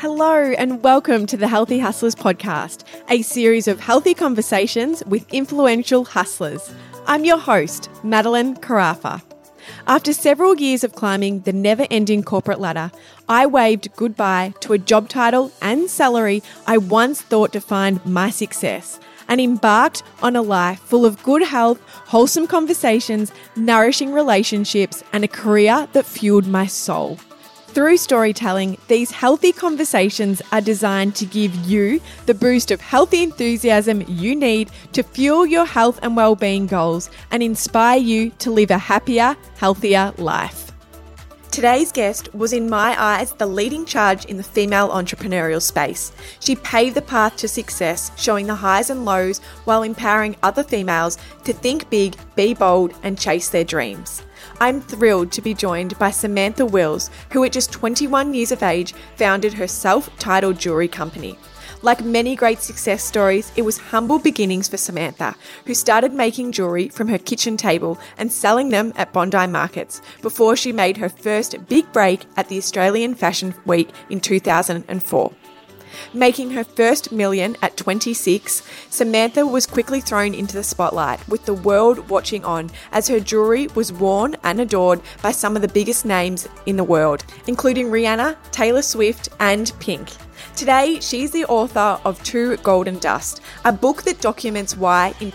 Hello and welcome to the Healthy Hustlers podcast, a series of healthy conversations with influential hustlers. I'm your host, Madeline Carafa. After several years of climbing the never-ending corporate ladder, I waved goodbye to a job title and salary I once thought defined my success and embarked on a life full of good health, wholesome conversations, nourishing relationships, and a career that fueled my soul. Through storytelling, these healthy conversations are designed to give you the boost of healthy enthusiasm you need to fuel your health and well-being goals and inspire you to live a happier, healthier life. Today's guest was, in my eyes, the leading charge in the female entrepreneurial space. She paved the path to success, showing the highs and lows while empowering other females to think big, be bold, and chase their dreams. I'm thrilled to be joined by Samantha Wills, who at just 21 years of age founded her self-titled jewelry company. Like many great success stories, it was humble beginnings for Samantha, who started making jewelry from her kitchen table and selling them at Bondi markets before she made her first big break at the Australian Fashion Week in 2004. Making her first million at 26, Samantha was quickly thrown into the spotlight, with the world watching on as her jewelry was worn and adored by some of the biggest names in the world, including Rihanna, Taylor Swift, and Pink. Today, she's the author of To Golden Dust, a book that documents why, in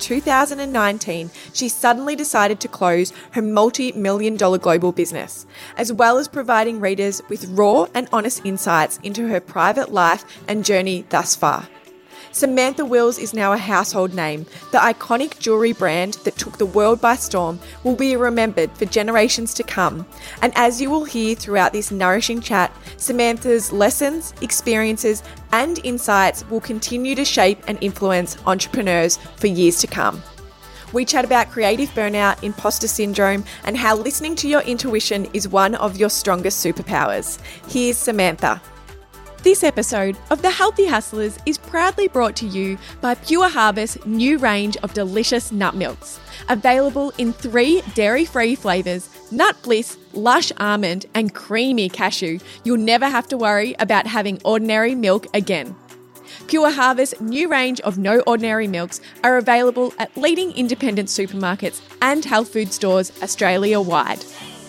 2019, she suddenly decided to close her multi-million-dollar global business, as well as providing readers with raw and honest insights into her private life and journey thus far. Samantha Wills is now a household name. The iconic jewelry brand that took the world by storm will be remembered for generations to come. And as you will hear throughout this nourishing chat, Samantha's lessons, experiences, and insights will continue to shape and influence entrepreneurs for years to come. We chat about creative burnout, imposter syndrome, and how listening to your intuition is one of your strongest superpowers. Here's Samantha. This episode of The Healthy Hustlers is proudly brought to you by Pure Harvest's new range of delicious nut milks. Available in 3 dairy-free flavours, Nut Bliss, Lush Almond and Creamy Cashew, you'll never have to worry about having ordinary milk again. Pure Harvest's new range of no ordinary milks are available at leading independent supermarkets and health food stores Australia-wide.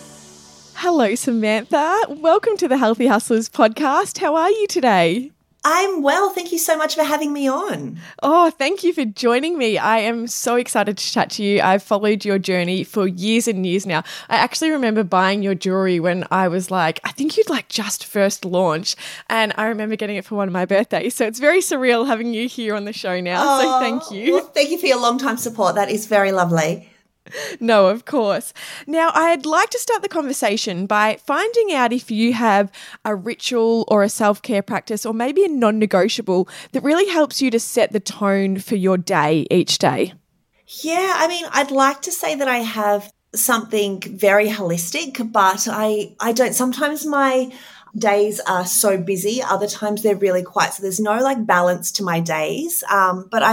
Hello, Samantha. Welcome to the Healthy Hustlers podcast. How are you today? I'm well. Thank you so much for having me on. Oh, thank you for joining me. I am so excited to chat to you. I've followed your journey for years and years now. I actually remember buying your jewelry when I was I think you'd just first launched, and I remember getting it for one of my birthdays. So it's very surreal having you here on the show now. So thank you. Well, thank you for your long-time support. That is very lovely. No, of course. Now, I'd like to start the conversation by finding out if you have a ritual or a self-care practice or maybe a non-negotiable that really helps you to set the tone for your day each day. Yeah, I'd like to say that I have something very holistic, but I don't. Sometimes my days are so busy. Other times they're really quiet. So there's no balance to my days. But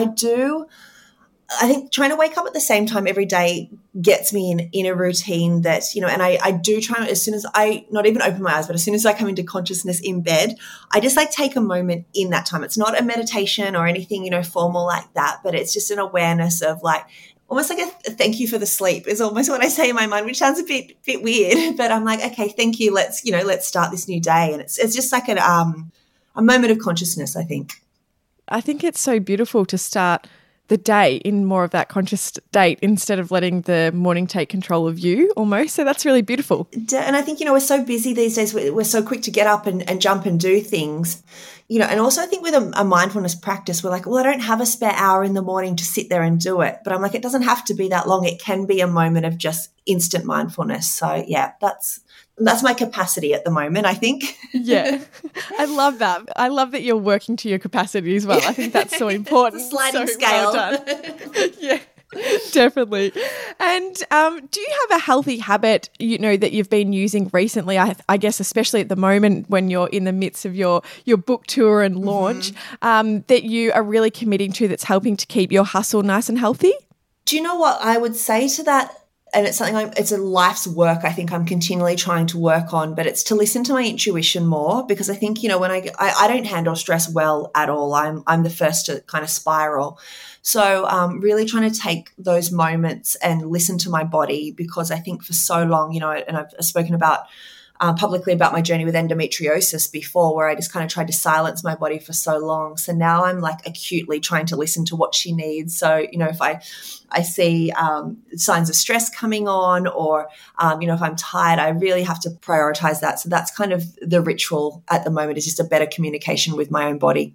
I think trying to wake up at the same time every day gets me in a routine that, and I do try, as soon as I not even open my eyes, but as soon as I come into consciousness in bed, I just take a moment in that time. It's not a meditation or anything, formal like that, but it's just an awareness of almost like a thank you for the sleep is almost what I say in my mind, which sounds a bit weird, but I'm okay, thank you. Let's start this new day. And it's just a moment of consciousness, I think. I think it's so beautiful to start the day in more of that conscious state instead of letting the morning take control of you almost. So that's really beautiful. And I think, we're so busy these days. We're so quick to get up and jump and do things, and also I think with a mindfulness practice, we're well, I don't have a spare hour in the morning to sit there and do it. But I'm it doesn't have to be that long. It can be a moment of just instant mindfulness. So yeah, that's my capacity at the moment, I think. Yeah, I love that. I love that you're working to your capacity as well. I think that's so important. It's a sliding scale. Well done. Yeah, definitely. And do you have a healthy habit, that you've been using recently? I guess especially at the moment when you're in the midst of your book tour and launch, that you are really committing to that's helping to keep your hustle nice and healthy? Do you know what I would say to that? and it's something it's a life's work I think I'm continually trying to work on, but it's to listen to my intuition more, because I think, when I don't handle stress well at all. I'm the first to kind of spiral. So really trying to take those moments and listen to my body, because I think for so long, and I've spoken about publicly about my journey with endometriosis before, where I just kind of tried to silence my body for so long. So now I'm like acutely trying to listen to what she needs. So, if I see signs of stress coming on, or, if I'm tired, I really have to prioritize that. So that's kind of the ritual at the moment, is just a better communication with my own body.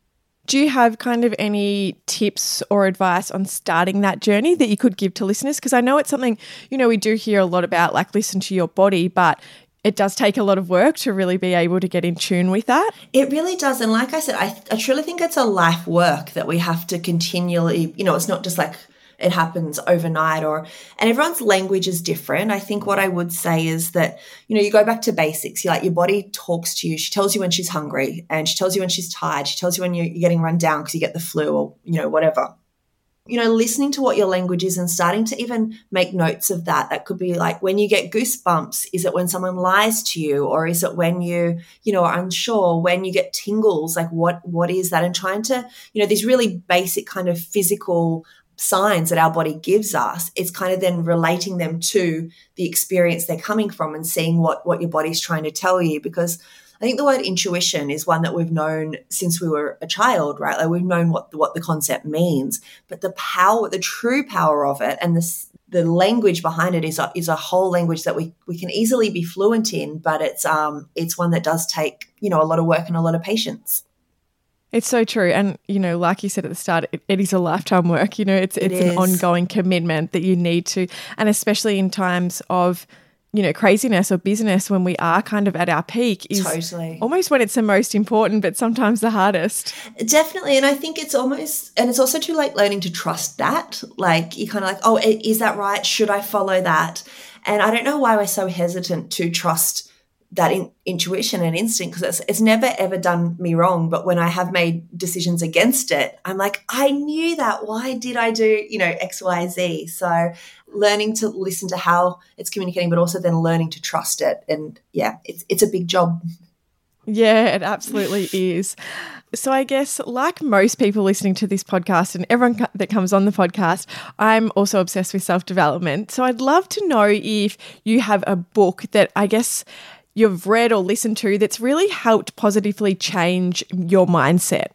Do you have kind of any tips or advice on starting that journey that you could give to listeners? Because I know it's something, we do hear a lot about, like, listen to your body, but it does take a lot of work to really be able to get in tune with that. It really does. And like I said, I truly think it's a life work that we have to continually, it's not just like it happens overnight, and everyone's language is different. I think what I would say is that, you go back to basics. Your body talks to you. She tells you when she's hungry, and she tells you when she's tired. She tells you when you're getting run down because you get the flu, or, whatever. Listening to what your language is and starting to even make notes of that. That could be like when you get goosebumps, is it when someone lies to you, or is it when you are unsure, when you get tingles, like what is that? And trying to, these really basic kind of physical signs that our body gives us, it's kind of then relating them to the experience they're coming from and seeing what your body's trying to tell you. Because I think the word intuition is one that we've known since we were a child, right? Like, we've known what the concept means, but the true power of it, and the language behind it is a whole language that we can easily be fluent in, but it's one that does take, a lot of work and a lot of patience. It's so true. And, like you said at the start, it is a lifetime work. It's an ongoing commitment that you need to, and especially in times of, craziness or business, when we are kind of at our peak, is totally almost when it's the most important, but sometimes the hardest. Definitely. And I think it's also too late learning to trust that. Like, you kind of like, oh, is that right? Should I follow that? And I don't know why we're so hesitant to trust that intuition and instinct, because it's never, ever done me wrong. But when I have made decisions against it, I'm like, I knew that. Why did I do, X, Y, Z? So learning to listen to how it's communicating, but also then learning to trust it. And yeah, it's a big job. Yeah, it absolutely is. So I guess, like most people listening to this podcast and everyone that comes on the podcast, I'm also obsessed with self-development. So I'd love to know if you have a book that I guess you've read or listened to that's really helped positively change your mindset.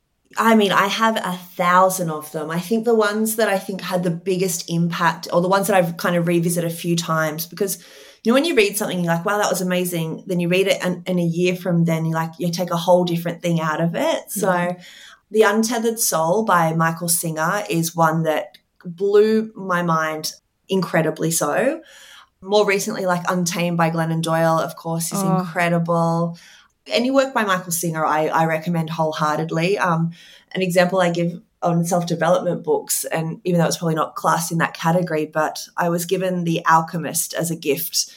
I mean, I have 1,000 of them. I think the ones that I think had the biggest impact, or the ones that I've kind of revisited a few times, because, when you read something, you're like, wow, that was amazing. Then you read it, and a year from then, you take a whole different thing out of it. So The Untethered Soul by Michael Singer is one that blew my mind incredibly so. More recently, like Untamed by Glennon Doyle, of course, is incredible. Any work by Michael Singer, I recommend wholeheartedly. An example I give on self-development books, and even though it's probably not classed in that category, but I was given The Alchemist as a gift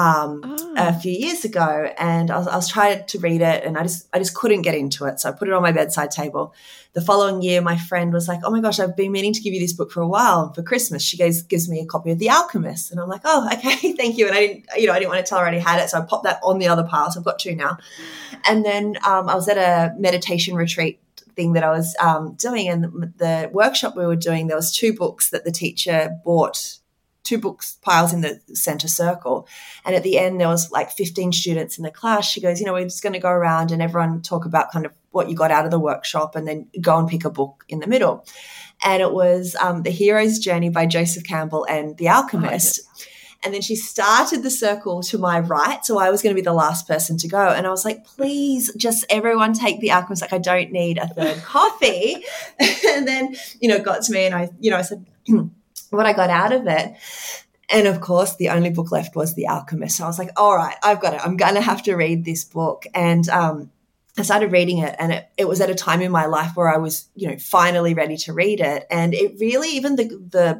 a few years ago, and I was trying to read it, and I just couldn't get into it. So I put it on my bedside table. The following year, my friend was like, oh my gosh, I've been meaning to give you this book for a while. And for Christmas, she gives me a copy of The Alchemist. And I'm like, oh, okay, thank you. And I didn't want to tell her I already had it. So I popped that on the other pile. So I've got two now. And then I was at a meditation retreat thing that I was doing. And the workshop we were doing, there was two books that the teacher bought, two books piles in the center circle. And at the end, there was like 15 students in the class. She goes, we're just going to go around and everyone talk about kind of what you got out of the workshop, and then go and pick a book in the middle. And it was The Hero's Journey by Joseph Campbell and The Alchemist. Oh, and then she started the circle to my right, so I was going to be the last person to go. And I was like, please, just everyone take The Alchemist. Like, I don't need a third coffee. And then, it got to me, and I said, what I got out of it. And of course, the only book left was The Alchemist. So I was like, all right, I've got it. I'm going to have to read this book. And I started reading it, and it was at a time in my life where I was, finally ready to read it. And it really, even the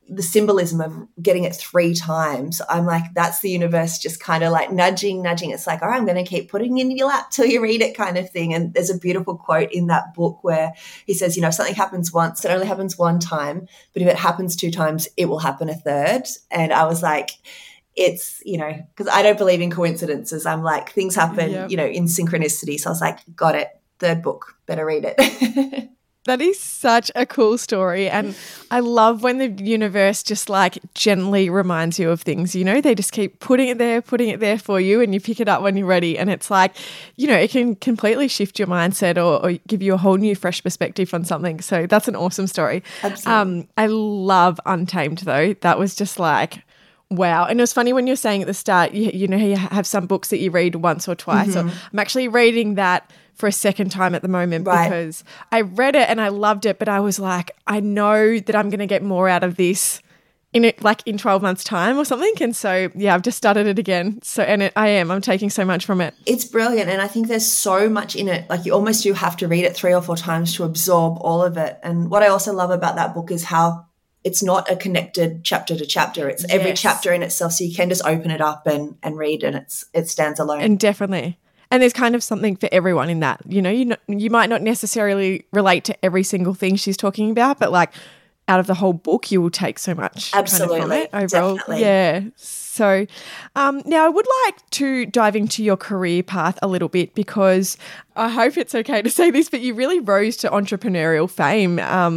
the symbolism of getting it 3 times, I'm like, that's the universe just kind of like nudging. It's like, all right, I'm going to keep putting it in your lap till you read it kind of thing. And there's a beautiful quote in that book where he says, if something happens once, it only happens 1 time. But if it happens 2 times, it will happen a 3rd. And I was like, it's, because I don't believe in coincidences. I'm like, things happen, in synchronicity. So I was like, got it. 3rd book, better read it. That is such a cool story. And I love when the universe just like gently reminds you of things, they just keep putting it there for you, and you pick it up when you're ready. And it's like, it can completely shift your mindset or give you a whole new fresh perspective on something. So that's an awesome story. Absolutely. I love Untamed though. That was just like, wow. And it was funny when you're saying at the start, you have some books that you read once or twice. Mm-hmm. So I'm actually reading that for a 2nd time at the moment, right, because I read it and I loved it, but I was like, I know that I'm going to get more out of this in 12 months time or something. And so, yeah, I've just started it again. So, and I'm taking so much from it. It's brilliant. And I think there's so much in it. Like you almost do have to read it 3 or 4 times to absorb all of it. And what I also love about that book is how it's not a connected chapter to chapter. It's every chapter in itself. So you can just open it up and read, and it stands alone. And definitely. And there's kind of something for everyone in that. You might not necessarily relate to every single thing she's talking about, but like out of the whole book, you will take so much. Absolutely. Kind of from it overall. Definitely. Yeah. So now I would like to dive into your career path a little bit, because I hope it's okay to say this, but you really rose to entrepreneurial fame,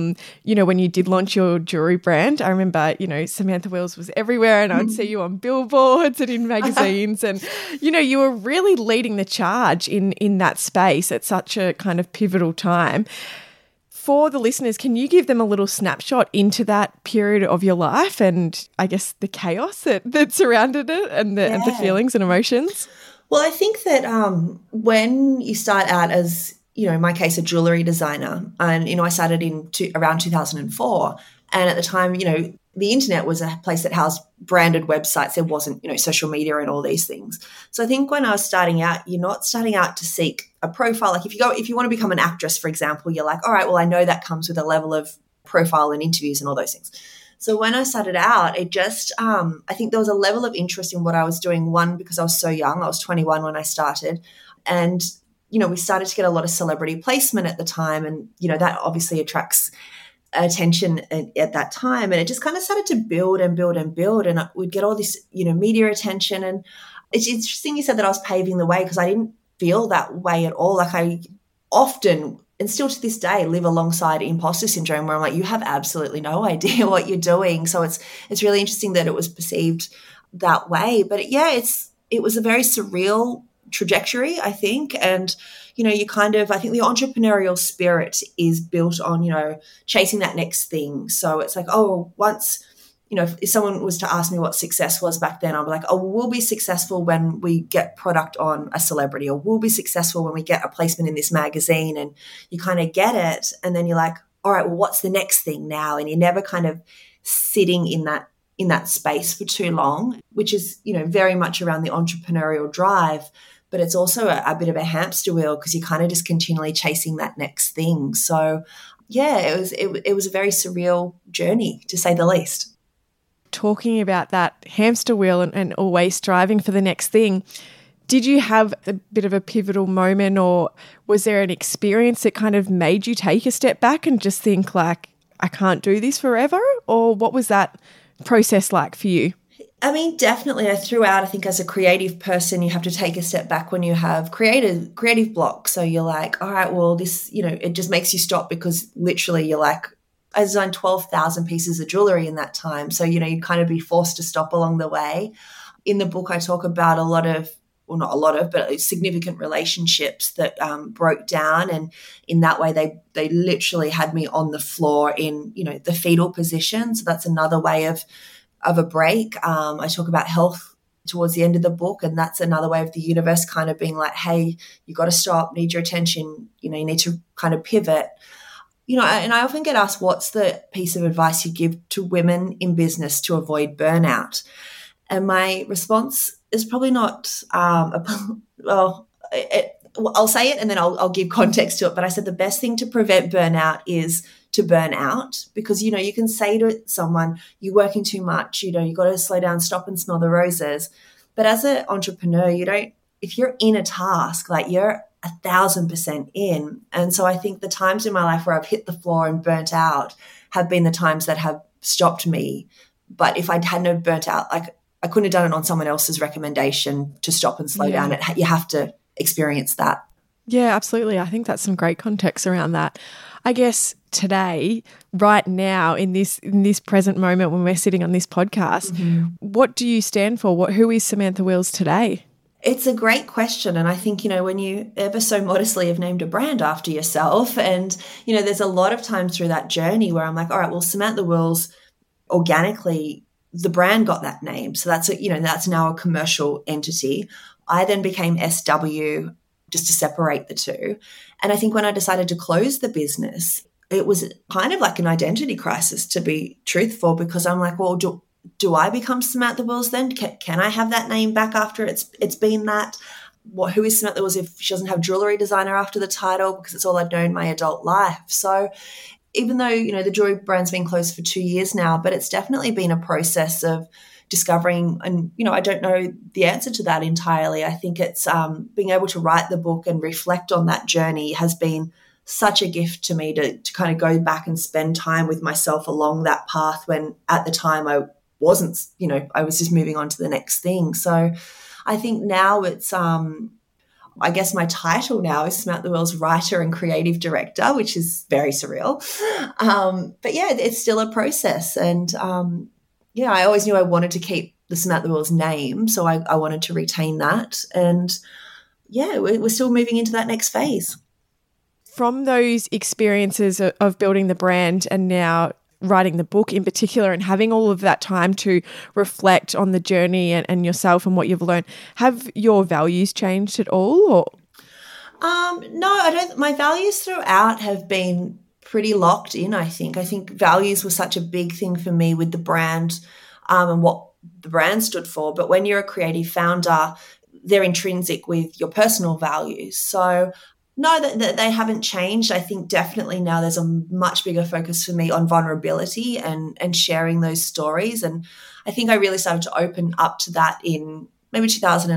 when you did launch your jewelry brand. I remember, Samantha Wills was everywhere, and I would see you on billboards and in magazines, and, you were really leading the charge in that space at such a kind of pivotal time. For the listeners, can you give them a little snapshot into that period of your life and I guess the chaos that surrounded it and the feelings and emotions? Well, I think that when you start out as, in my case, a jewellery designer, and, I started around 2004, and at the time, the internet was a place that housed branded websites. There wasn't, social media and all these things. So I think when I was starting out, you're not starting out to seek a profile. Like if you want to become an actress, for example, you're like, all right, well, I know that comes with a level of profile and interviews and all those things. So when I started out, it just, I think there was a level of interest in what I was doing. One, because I was so young. I was 21 when I started. And, we started to get a lot of celebrity placement at the time. And, that obviously attracts attention at that time. And it just kind of started to build and build and build. And we'd get all this, media attention. And it's interesting you said that I was paving the way, because I didn't feel that way at all. Like I often, and still to this day, live alongside imposter syndrome, where I'm like, you have absolutely no idea what you're doing. So it's really interesting that it was perceived that way. But yeah, it was a very surreal trajectory, I think. And, you kind of, I think the entrepreneurial spirit is built on, chasing that next thing. So it's like, once, if someone was to ask me what success was back then, I'd be like, we'll be successful when we get product on a celebrity, or we'll be successful when we get a placement in this magazine. And you kind of get it. And then you're like, all right, well, what's the next thing now? And you're never kind of sitting in that space for too long, which is, very much around the entrepreneurial drive. But it's also a bit of a hamster wheel, because you're kind of just continually chasing that next thing. So, yeah, it was a very surreal journey, to say the least. Talking about that hamster wheel and always striving for the next thing, did you have a bit of a pivotal moment, or was there an experience that kind of made you take a step back and just think like, I can't do this forever? Or what was that process like for you? I mean, definitely. Throughout, I think as a creative person, you have to take a step back when you have creative block. So you're like, all right, well, this, it just makes you stop, because literally you're like, I designed 12,000 pieces of jewelry in that time. So, you'd kind of be forced to stop along the way. In the book, I talk about not a lot of, but significant relationships that broke down. And in that way, they literally had me on the floor in, the fetal position. So that's another way of a break. I talk about health towards the end of the book, and that's another way of the universe kind of being like, hey, you got to stop, need your attention, you need to kind of pivot. And I often get asked, what's the piece of advice you give to women in business to avoid burnout? And my response is probably not, I'll say it and then I'll give context to it. But I said the best thing to prevent burnout is to burn out, because, you know, you can say to someone, you're working too much, you know, you got to slow down, stop and smell the roses. But as an entrepreneur, if you're in a task, like, you're 1,000% in. And so I think the times in my life where I've hit the floor and burnt out have been the times that have stopped me. But if I hadn't burnt out, like, I couldn't have done it on someone else's recommendation to stop and slow down. You have to experience that. Yeah, absolutely. I think that's some great context around that. I guess today, right now, in this present moment when we're sitting on this podcast, what do you stand for? Who is Samantha Wills today? It's a great question. And I think, you know, when you ever so modestly have named a brand after yourself, and, you know, there's a lot of times through that journey where I'm like, all right, well, Samantha Wills, organically, the brand got that name. So that's now a commercial entity. I then became SW, just to separate the two. And I think when I decided to close the business, it was kind of like an identity crisis, to be truthful, because I'm like, well, do I become Samantha Wills then? Can I have that name back after it's been that? Who is Samantha Wills if she doesn't have jewelry designer after the title? Because it's all I've known my adult life. So even though, you know, the jewelry brand's been closed for 2 years now, but it's definitely been a process of discovering, and, you know, I don't know the answer to that entirely. I think it's being able to write the book and reflect on that journey has been such a gift to me, to kind of go back and spend time with myself along that path, when at the time I wasn't, you know, I was just moving on to the next thing. So I think now it's, I guess my title now is Samantha Wills Writer and Creative Director, which is very surreal. But yeah, it's still a process. And I always knew I wanted to keep the Samantha Wills name. So I wanted to retain that. And yeah, we're still moving into that next phase. From those experiences of building the brand and now writing the book in particular, and having all of that time to reflect on the journey and yourself and what you've learned, have your values changed at all? Or? No, I don't. My values throughout have been pretty locked in, I think. I think values were such a big thing for me with the brand, and what the brand stood for. But when you're a creative founder, they're intrinsic with your personal values. So no, that they haven't changed. I think definitely now there's a much bigger focus for me on vulnerability and sharing those stories. And I think I really started to open up to that in maybe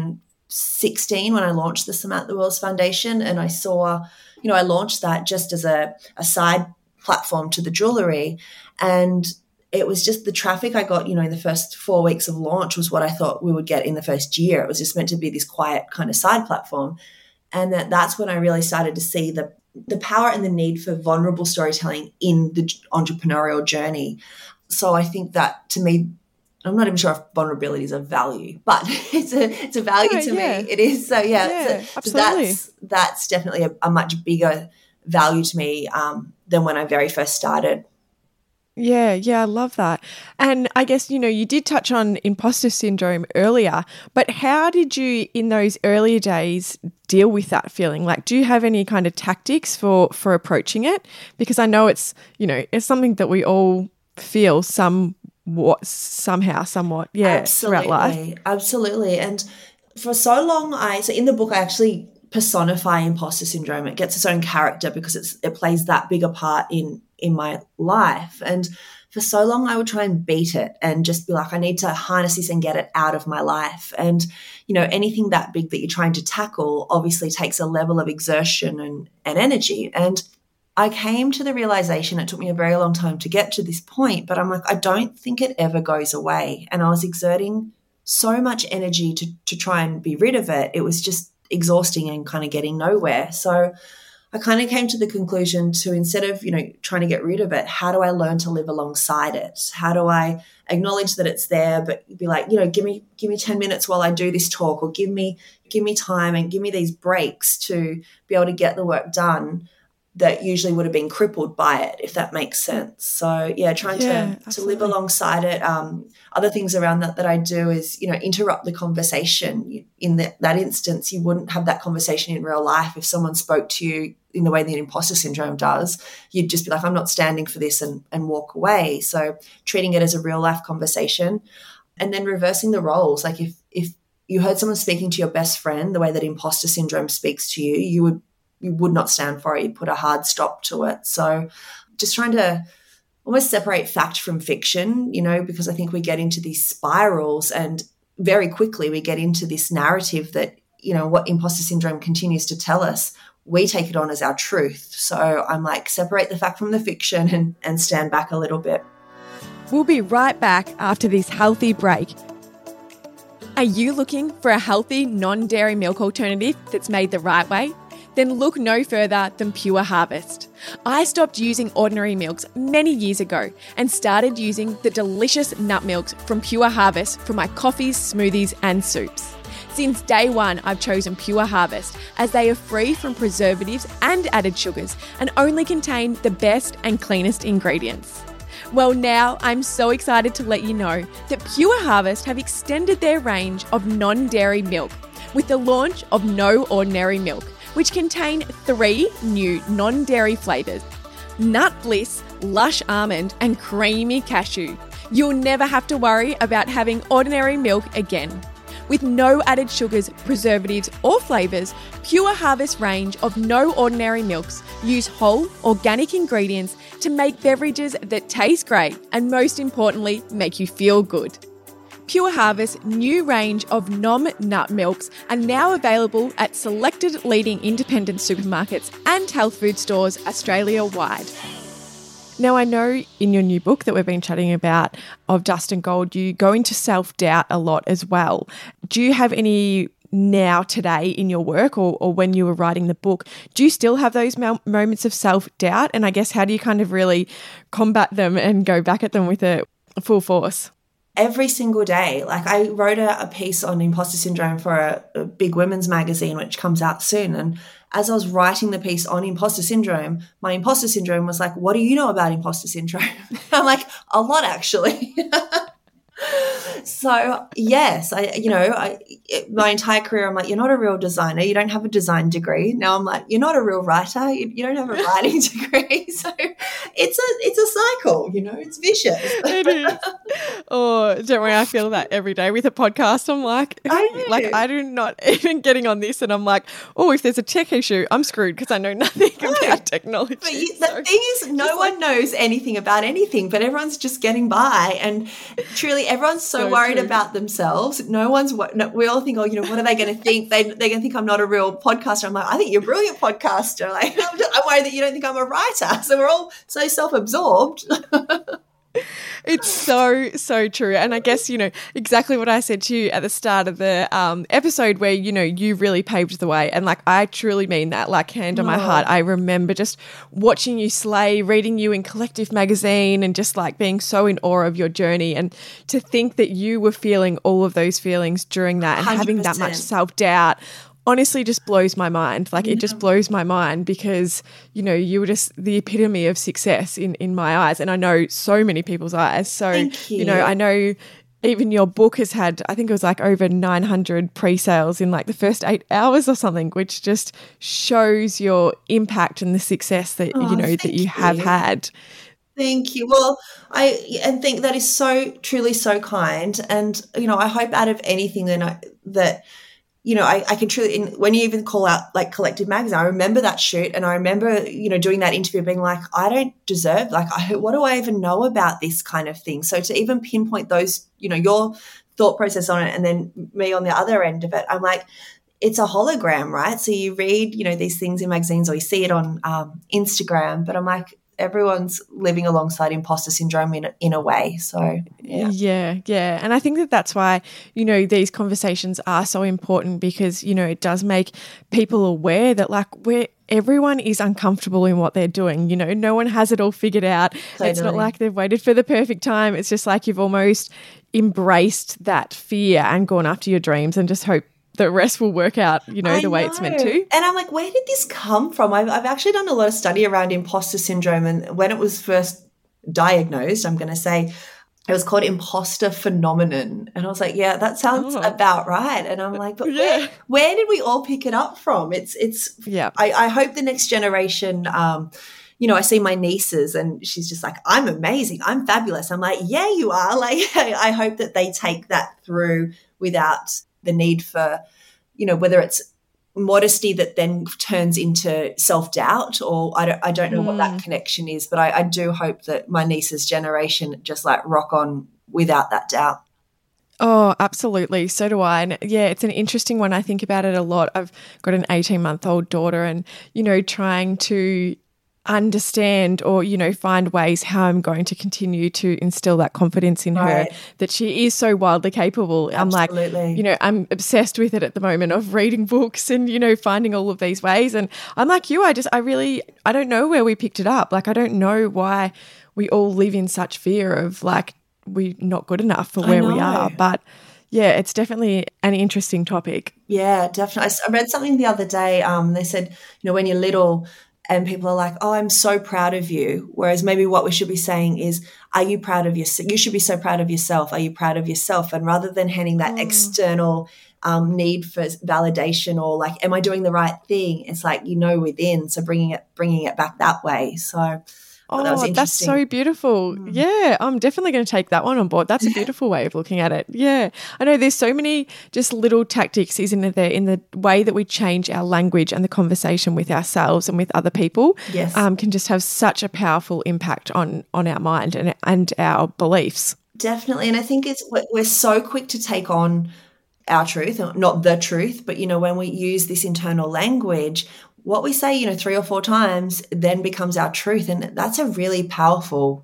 2016 when I launched the Samantha Wills Foundation. And I saw, you know, I launched that just as a side platform to the jewellery. And it was just the traffic I got, you know, in the first 4 weeks of launch was what I thought we would get in the first year. It was just meant to be this quiet kind of side platform. And that's when I really started to see the power and the need for vulnerable storytelling in the entrepreneurial journey. So I think that, to me, I'm not even sure if vulnerability is a value, but it's a value to me. It is. So absolutely. So that's definitely a much bigger value to me than when I very first started. Yeah, I love that. And I guess, you know, you did touch on imposter syndrome earlier, but how did you, in those earlier days, deal with that feeling? Like, do you have any kind of tactics for approaching it? Because I know it's, you know, it's something that we all feel somewhat, throughout life. Absolutely. And for so long, so in the book, I actually personify imposter syndrome. It gets its own character because it plays that bigger part in my life. And for so long, I would try and beat it and just be like, I need to harness this and get it out of my life. And, you know, anything that big that you're trying to tackle obviously takes a level of exertion and energy. And I came to the realization, it took me a very long time to get to this point, but I'm like, I don't think it ever goes away. And I was exerting so much energy to try and be rid of it. It was just exhausting and kind of getting nowhere. So I kind of came to the conclusion to, instead of, you know, trying to get rid of it, how do I learn to live alongside it? How do I acknowledge that it's there, but be like, you know, give me 10 minutes while I do this talk, or give me time and give me these breaks to be able to get the work done that usually would have been crippled by it, if that makes sense. So yeah, trying to live alongside it. Other things around that I do is, you know, interrupt the conversation. In that instance, you wouldn't have that conversation in real life. If someone spoke to you in the way that imposter syndrome does, you'd just be like, I'm not standing for this, and walk away. So treating it as a real life conversation, and then reversing the roles. Like if you heard someone speaking to your best friend the way that imposter syndrome speaks to you, you would not stand for it. You'd put a hard stop to it. So just trying to almost separate fact from fiction, because I think we get into these spirals and very quickly we get into this narrative that, what imposter syndrome continues to tell us, we take it on as our truth. So I'm like, separate the fact from the fiction and stand back a little bit. We'll be right back after this healthy break. Are you looking for a healthy, non-dairy milk alternative that's made the right way? Then look no further than Pure Harvest. I stopped using ordinary milks many years ago and started using the delicious nut milks from Pure Harvest for my coffees, smoothies and soups. Since day one, I've chosen Pure Harvest as they are free from preservatives and added sugars and only contain the best and cleanest ingredients. Well, now I'm so excited to let you know that Pure Harvest have extended their range of non-dairy milk with the launch of No Ordinary Milk, which contain 3 new non-dairy flavours: Nut Bliss, Lush Almond and Creamy Cashew. You'll never have to worry about having ordinary milk again. With no added sugars, preservatives or flavours, Pure Harvest range of No Ordinary Milks use whole, organic ingredients to make beverages that taste great and, most importantly, make you feel good. Pure Harvest's new range of nut milks are now available at selected leading independent supermarkets and health food stores Australia-wide. Now, I know in your new book that we've been chatting about of Dust and Gold, you go into self-doubt a lot as well. Do you have any now today in your work or when you were writing the book? Do you still have those moments of self-doubt? And I guess how do you kind of really combat them and go back at them with a full force? Every single day. Like, I wrote a piece on imposter syndrome for a big women's magazine, which comes out soon. And as I was writing the piece on imposter syndrome, my imposter syndrome was like, what do you know about imposter syndrome? I'm like, a lot, actually. So yes, my entire career, I'm like, you're not a real designer. You don't have a design degree. Now I'm like, you're not a real writer. You don't have a writing degree. So it's a cycle, it's vicious. It is. Oh, don't worry. I feel that every day with a podcast. I'm like, I'm not even getting on this. And I'm like, oh, if there's a tech issue, I'm screwed because I know nothing about technology. But the thing is, no one knows anything about anything, but everyone's just getting by. And truly, everyone's so worried about themselves. We all think, what are they going to think? They're going to think I'm not a real podcaster. I'm like, I think you're a brilliant podcaster. Like, I'm worried that you don't think I'm a writer. So we're all so self-absorbed. It's so true. And I guess, exactly what I said to you at the start of the episode where, you really paved the way. And like, I truly mean that, like, hand on my heart. I remember just watching you slay, reading you in Collective magazine and just like being so in awe of your journey. And to think that you were feeling all of those feelings during that and 100%. Having that much self-doubt honestly just blows my mind. Like, it just blows my mind because, you were just the epitome of success in my eyes. And I know so many people's eyes. So, Thank you. I know even your book has had, I think it was like over 900 pre-sales in like the first 8 hours or something, which just shows your impact and the success that, that you have had. Thank you. Well, I think that is so truly so kind. And, I hope out of anything that I can truly, when you even call out like Collective magazine, I remember that shoot and I remember, doing that interview being like, I don't deserve, like, what do I even know about this kind of thing? So to even pinpoint those, your thought process on it and then me on the other end of it, I'm like, it's a hologram, right? So you read, these things in magazines or you see it on Instagram, but I'm like, everyone's living alongside imposter syndrome in a way. So, yeah. And I think that's why, these conversations are so important because, it does make people aware that like everyone is uncomfortable in what they're doing. No one has it all figured out. Totally. It's not like they've waited for the perfect time. It's just like you've almost embraced that fear and gone after your dreams and just hope the rest will work out, the way it's meant to. And I'm like, where did this come from? I've actually done a lot of study around imposter syndrome. And when it was first diagnosed, I'm going to say it was called imposter phenomenon. And I was like, yeah, that sounds about right. And I'm like, but where did we all pick it up from? I hope the next generation, I see my nieces and she's just like, I'm amazing. I'm fabulous. I'm like, yeah, you are. Like, I hope that they take that through without the need for, whether it's modesty that then turns into self-doubt, or I don't know what that connection is, but I do hope that my niece's generation just like rock on without that doubt. Oh, absolutely. So do I. And yeah, it's an interesting one. I think about it a lot. I've got an 18-month-old daughter and, trying to understand or, find ways how I'm going to continue to instill that confidence in her that she is so wildly capable. Absolutely. I'm like, I'm obsessed with it at the moment of reading books and, finding all of these ways. And I'm like you, I don't know where we picked it up. Like, I don't know why we all live in such fear of like, we're not good enough for where we are. But yeah, it's definitely an interesting topic. Yeah, definitely. I read something the other day. They said, when you're little and people are like, oh, I'm so proud of you. Whereas maybe what we should be saying is, are you proud of yourself? You should be so proud of yourself. Are you proud of yourself? And rather than handing that external need for validation or like, am I doing the right thing? It's like, within. So bringing it back that way. So that's so beautiful. Yeah, I'm definitely going to take that one on board. That's a beautiful way of looking at it. Yeah. I know there's so many just little tactics, isn't there, in the way that we change our language and the conversation with ourselves and with other people. Yes. Can just have such a powerful impact on our mind and our beliefs. Definitely. And I think we're so quick to take on our truth, not the truth, but, when we use this internal language, what we say, 3 or 4 times then becomes our truth. And that's a really powerful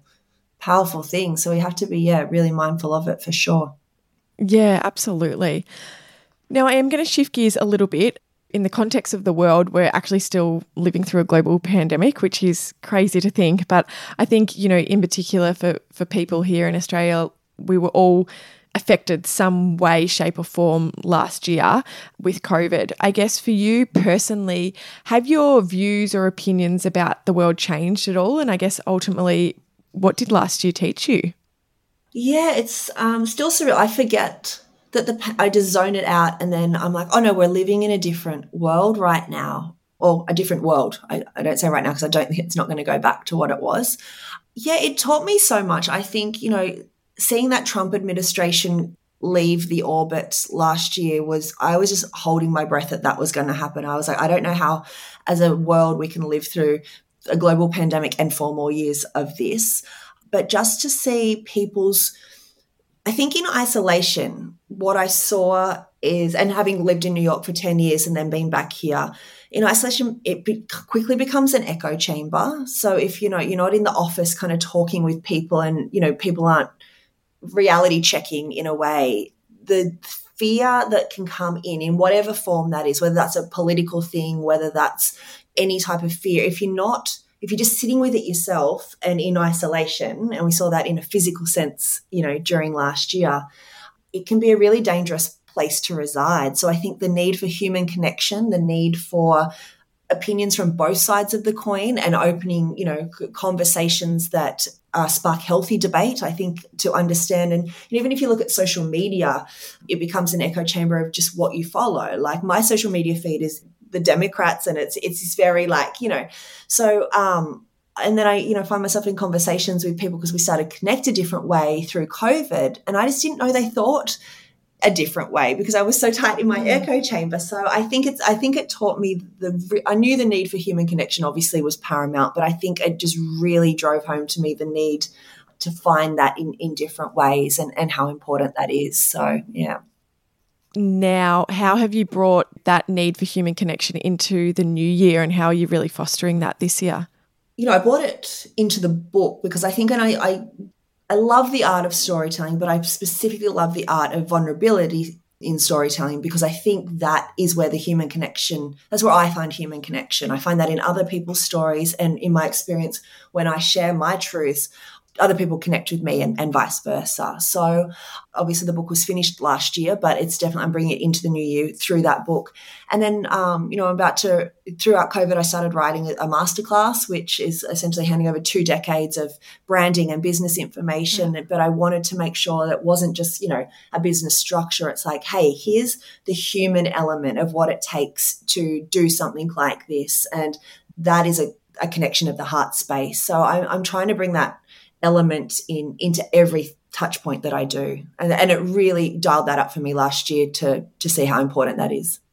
thing. So we have to be, really mindful of it for sure. Yeah, absolutely. Now, I am going to shift gears a little bit. In the context of the world, we're actually still living through a global pandemic, which is crazy to think. But I think, in particular for people here in Australia, we were all affected some way, shape or form last year with COVID. I guess for you personally, have your views or opinions about the world changed at all? And I guess ultimately, what did last year teach you? Yeah, it's still surreal. I forget that I just zone it out and then I'm like, oh no, we're living in a different world right now, or a different world. I don't say right now because I don't think it's not going to go back to what it was. Yeah, it taught me so much. I think, seeing that Trump administration leave the orbit last year I was just holding my breath that was going to happen. I was like, I don't know how as a world we can live through a global pandemic and 4 more years of this. But just to see I think in isolation, what I saw is, and having lived in New York for 10 years and then being back here, in isolation, it quickly becomes an echo chamber. So if, you're not in the office kind of talking with people and, people aren't reality checking in a way, the fear that can come in whatever form that is, whether that's a political thing, whether that's any type of fear, if you're just sitting with it yourself and in isolation, and we saw that in a physical sense, during last year, it can be a really dangerous place to reside. So I think the need for human connection, the need for opinions from both sides of the coin and opening, conversations that spark healthy debate, I think, to understand. And even if you look at social media, it becomes an echo chamber of just what you follow. Like my social media feed is the Democrats and it's very like, so, and then I, find myself in conversations with people because we started to connect a different way through COVID. And I just didn't know they thought a different way because I was so tight in my echo chamber. So I think it taught me I knew the need for human connection obviously was paramount, but I think it just really drove home to me the need to find that in different ways and how important that is. So, yeah. Now, how have you brought that need for human connection into the new year and how are you really fostering that this year? I brought it into the book because I think, and I love the art of storytelling, but I specifically love the art of vulnerability in storytelling because I think that is where the human connection, that's where I find human connection. I find that in other people's stories and in my experience when I share my truths, other people connect with me and vice versa. So obviously the book was finished last year, but it's definitely, I'm bringing it into the new year through that book. And then, throughout COVID, I started writing a masterclass, which is essentially handing over 2 decades of branding and business information. But I wanted to make sure that it wasn't just, a business structure. It's like, hey, here's the human element of what it takes to do something like this. And that is a connection of the heart space. So I'm trying to bring that element into every touch point that I do. And it really dialed that up for me last year to see how important that is.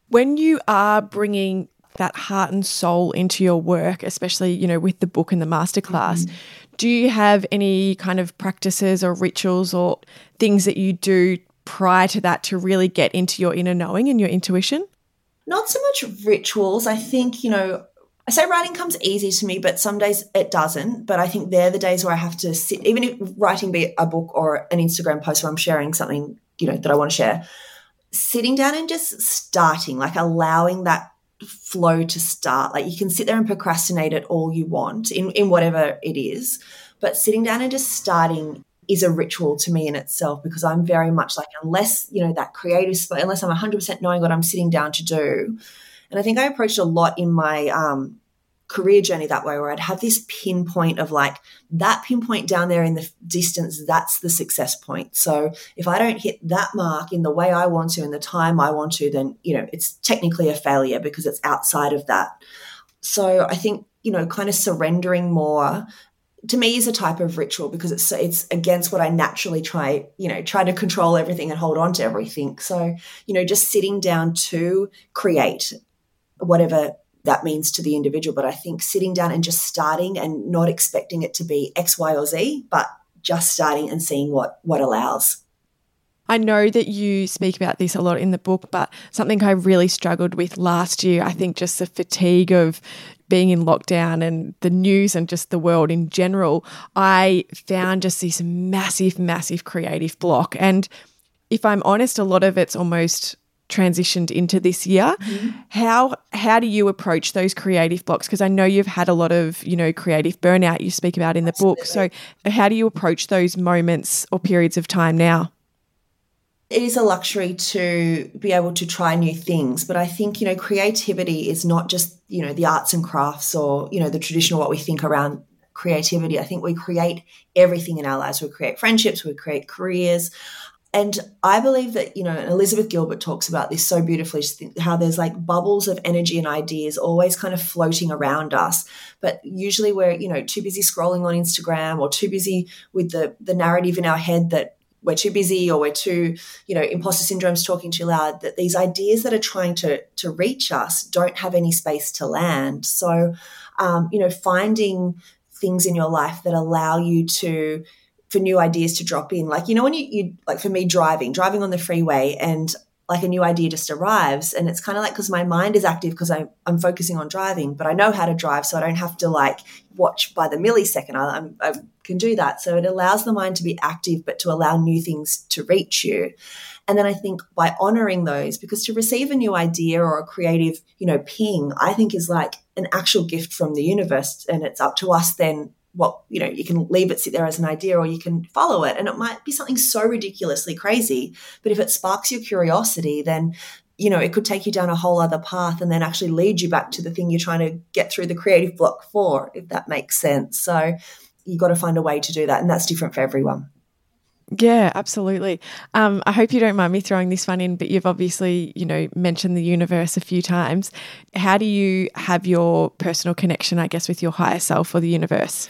When you are bringing that heart and soul into your work, especially, with the book and the masterclass, do you have any kind of practices or rituals or things that you do prior to that to really get into your inner knowing and your intuition? Not so much rituals. I think, I say writing comes easy to me, but some days it doesn't. But I think they're the days where I have to sit, even if writing be a book or an Instagram post where I'm sharing something, that I want to share, sitting down and just starting, like allowing that flow to start. Like you can sit there and procrastinate it all you want in whatever it is, but sitting down and just starting is a ritual to me in itself, because I'm very much like, unless, that creative spot, unless I'm 100% knowing what I'm sitting down to do. And I think I approached a lot in my career journey that way, where I'd have this pinpoint of like that pinpoint down there in the distance, that's the success point. So if I don't hit that mark in the way I want to, in the time I want to, then, it's technically a failure because it's outside of that. So I think, kind of surrendering more to me is a type of ritual, because it's against what I naturally try to control everything and hold on to everything. So, just sitting down to create whatever that means to the individual. But I think sitting down and just starting and not expecting it to be X, Y, or Z, but just starting and seeing what allows. I know that you speak about this a lot in the book, but something I really struggled with last year, I think just the fatigue of being in lockdown and the news and just the world in general, I found just this massive, massive creative block. And if I'm honest, a lot of it's almost transitioned into this year. How do you approach those creative blocks? Because I know you've had a lot of, creative burnout you speak about in the book. So how do you approach those moments or periods of time now? It is a luxury to be able to try new things. But I think, creativity is not just, the arts and crafts or, the traditional what we think around creativity. I think we create everything in our lives. We create friendships, we create careers. And I believe that, and Elizabeth Gilbert talks about this so beautifully, how there's like bubbles of energy and ideas always kind of floating around us. But usually we're, too busy scrolling on Instagram or too busy with the narrative in our head that we're too busy, or we're too, imposter syndrome's talking too loud, that these ideas that are trying to reach us don't have any space to land. So, finding things in your life that allow you for new ideas to drop in. Like, when you like for me, driving on the freeway, and like a new idea just arrives, and it's kind of like, because my mind is active because I'm focusing on driving, but I know how to drive, so I don't have to like watch by the millisecond. I can do that. So it allows the mind to be active, but to allow new things to reach you. And then I think by honoring those, because to receive a new idea or a creative, ping, I think is like an actual gift from the universe, and it's up to us then. What, you can leave it sit there as an idea, or you can follow it. And it might be something so ridiculously crazy, but if it sparks your curiosity, then, it could take you down a whole other path and then actually lead you back to the thing you're trying to get through the creative block for, if that makes sense. So you've got to find a way to do that. And that's different for everyone. Yeah, absolutely. I hope you don't mind me throwing this one in, but you've obviously, mentioned the universe a few times. How do you have your personal connection, I guess, with your higher self or the universe?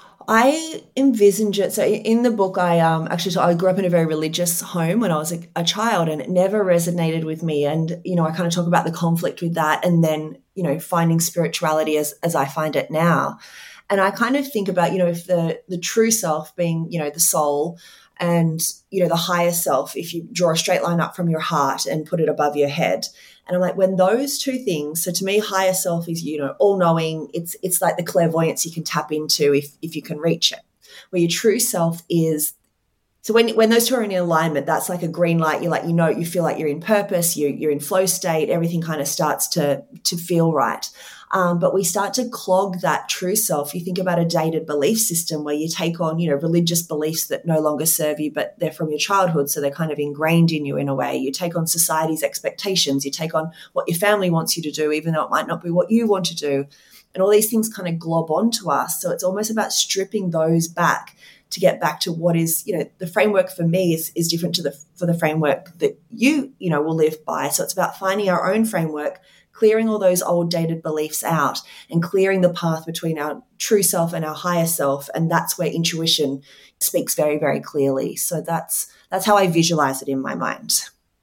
I envisioned it. So in the book, I grew up in a very religious home when I was a child, and it never resonated with me. And, I kind of talk about the conflict with that, and then, finding spirituality as I find it now. And I kind of think about, if the true self being, the soul, and, the higher self, if you draw a straight line up from your heart and put it above your head. And I'm like, when those two things, so to me, higher self is, all knowing. It's like the clairvoyance you can tap into if you can reach it. Where your true self is, so when those two are in alignment, that's like a green light. You're like, you feel like you're in purpose, you're in flow state, everything kind of starts to feel right. But we start to clog that true self. You think about a dated belief system where you take on, religious beliefs that no longer serve you, but they're from your childhood. So they're kind of ingrained in you in a way. You take on society's expectations. You take on what your family wants you to do, even though it might not be what you want to do. And all these things kind of glob onto us. So it's almost about stripping those back to get back to what is, the framework for me is different for the framework that you will live by. So it's about finding our own framework, clearing all those old dated beliefs out, and clearing the path between our true self and our higher self. And that's where intuition speaks very, very clearly. So that's how I visualize it in my mind.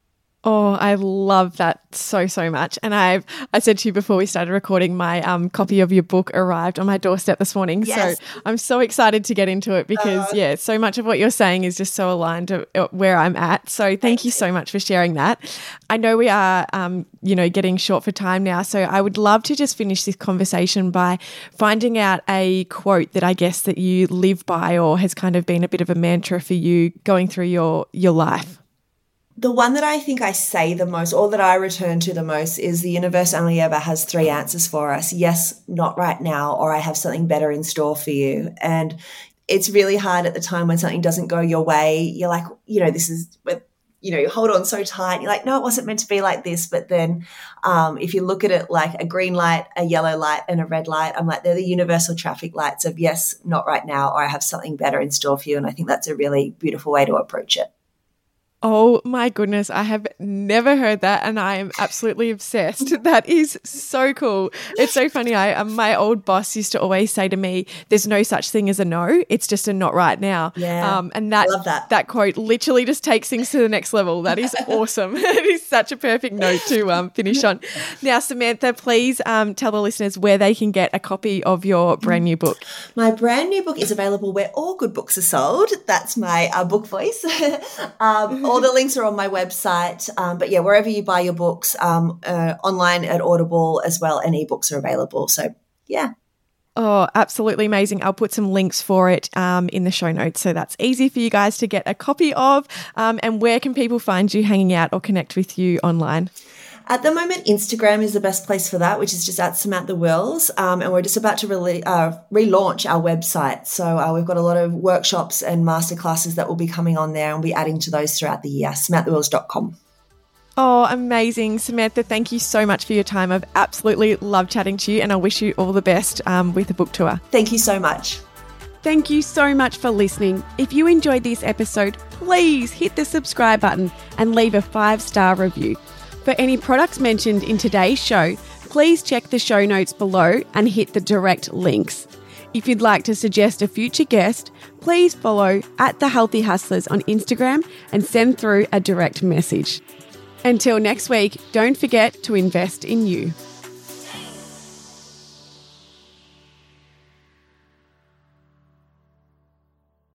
Oh, I love that so much. And I said to you before we started recording, my copy of your book arrived on my doorstep this morning. Yes. So I'm so excited to get into it because, so much of what you're saying is just so aligned to where I'm at. So thank you so much for sharing that. I know we are, getting short for time now. So I would love to just finish this conversation by finding out a quote that I guess that you live by or has kind of been a bit of a mantra for you going through your life. The one that I think I say the most, or that I return to the most, is the universe only ever has 3 answers for us. Yes, not right now, or I have something better in store for you. And it's really hard at the time when something doesn't go your way. You're like, this is, you hold on so tight. You're like, no, it wasn't meant to be like this. But then if you look at it like a green light, a yellow light, and a red light, I'm like, they're the universal traffic lights of yes, not right now, or I have something better in store for you. And I think that's a really beautiful way to approach it. Oh my goodness, I have never heard that and I am absolutely obsessed. That is so cool. It's so funny. My old boss used to always say to me, there's no such thing as a no, it's just a not right now. Yeah, and that, love that quote literally just takes things to the next level. That is awesome. It is such a perfect note to finish on. Now, Samantha, please tell the listeners where they can get a copy of your brand new book. My brand new book is available where all good books are sold. That's my book voice. All the links are on my website. But yeah, wherever you buy your books, online at Audible as well, and ebooks are available. So yeah. Oh, absolutely amazing. I'll put some links for it in the show notes so that's easy for you guys to get a copy of. And where can people find you hanging out or connect with you online? At the moment, Instagram is the best place for that, which is just at Samantha Wills. And we're just about to relaunch our website. So we've got a lot of workshops and masterclasses that will be coming on there, and we'll be adding to those throughout the year, samanthawills.com. Oh, amazing. Samantha, thank you so much for your time. I've absolutely loved chatting to you and I wish you all the best with the book tour. Thank you so much. Thank you so much for listening. If you enjoyed this episode, please hit the subscribe button and leave a 5-star review. For any products mentioned in today's show, please check the show notes below and hit the direct links. If you'd like to suggest a future guest, please follow @TheHealthyHustlers on Instagram and send through a direct message. Until next week, don't forget to invest in you.